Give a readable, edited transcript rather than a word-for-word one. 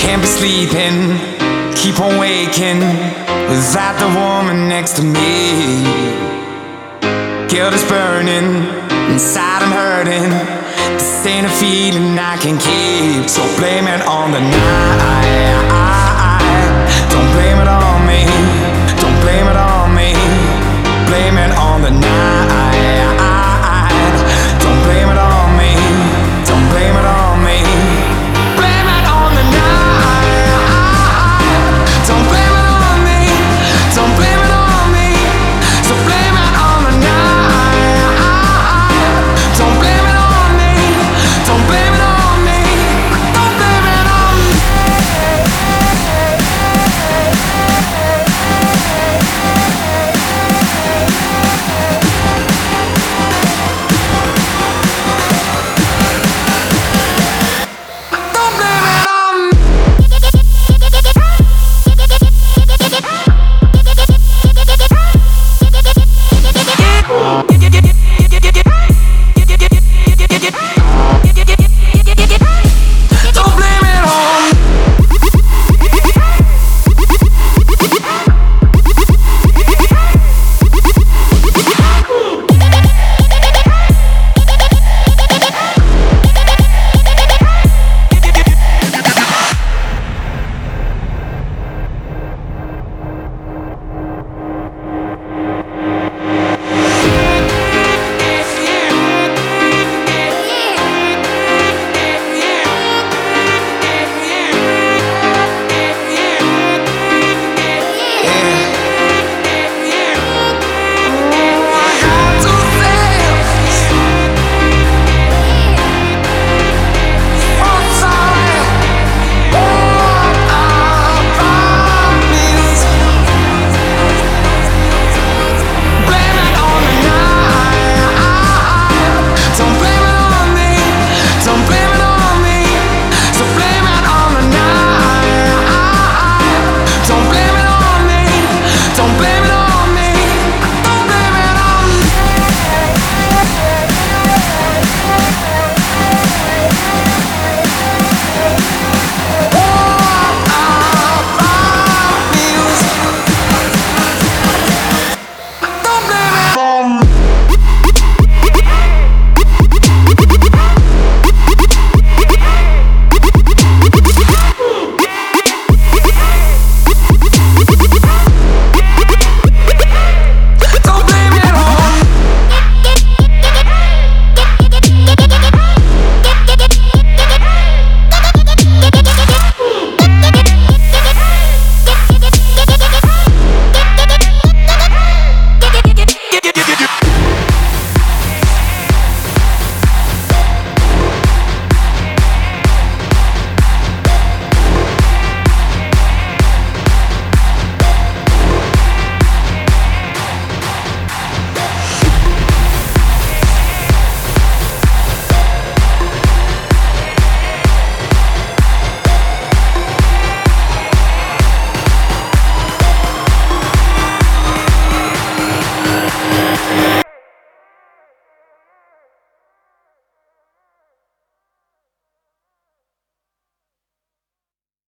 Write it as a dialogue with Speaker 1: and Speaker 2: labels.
Speaker 1: Can't be sleeping, keep on waking without the woman next to me. Guilt is burning, inside I'm hurting. This ain't a feeling I can keep. So blame it on the night. Don't blame it on me. Don't blame it on me. Blame it on the night.